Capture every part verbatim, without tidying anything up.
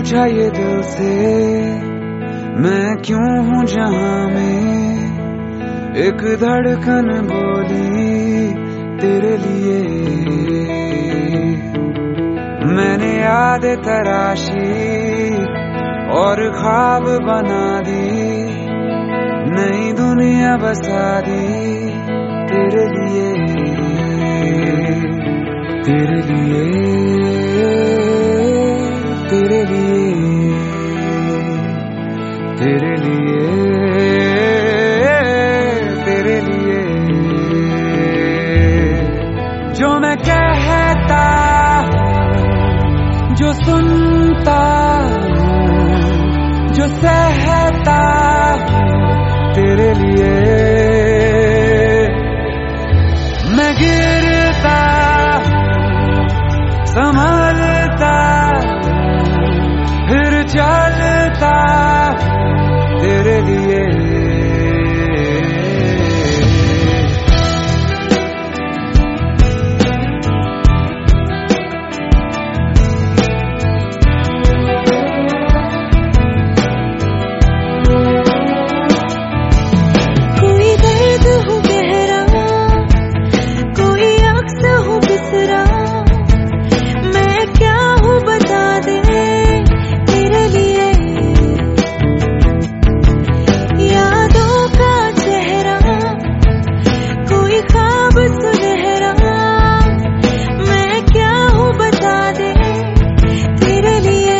पूछा ये दिल से मैं क्यों हूँ जहां में, एक धड़कन बोली तेरे लिए। मैंने याद तराशी और ख्वाब बना दी, नई दुनिया बसा दी तेरे लिए, तेरे लिए, तेरे लिए, तेरे लिए, तेरे लिए। जो मैं कहता हूँ, जो सुनता हूँ, जो सहता हूँ तेरे लिए। मैं गिरता हूँ, संभलता फिर चलता तेरे लिए। कोई दर्द हो गहरा, कोई अक्स हो बिसरा, मैं क्या हूँ बता दे तेरे लिए। यादों का चेहरा, कोई ख्वाब सुनहरा, मैं क्या हूँ बता दे तेरे लिए,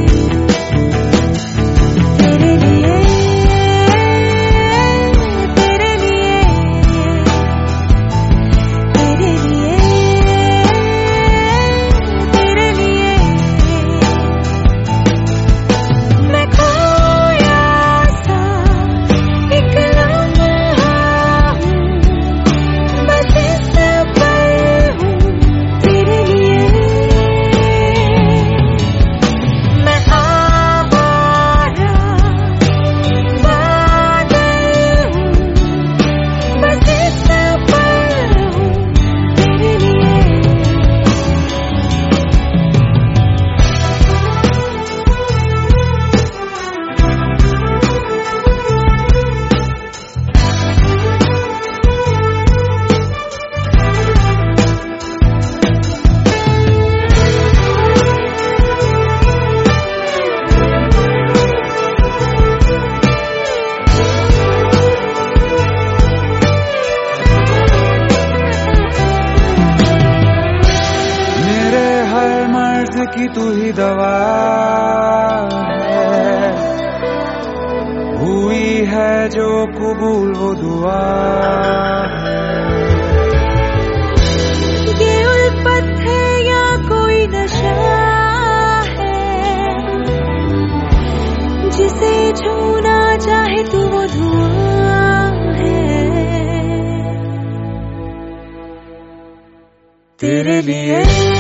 तेरे लिए, तेरे लिए, तेरे लिए, तेरे लिए। मैं खोया सा एक लम्हा हूँ, बस इस पल हूँ तेरे लिए। मैं आवारा बादल हूँ, बस इस पल हूँ तेरे लिए। मेरे हर मर्ज की तू ही दवा है, हुई है जो कबूल वो दुआ है। ये उल्फत है या कोई नशा है, जिसे छूना चाहे तू वो धुआं है तेरे लिए।